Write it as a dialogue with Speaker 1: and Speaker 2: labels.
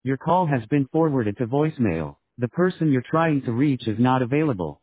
Speaker 1: Your call has been forwarded to voicemail. The person you're trying to reach is not available.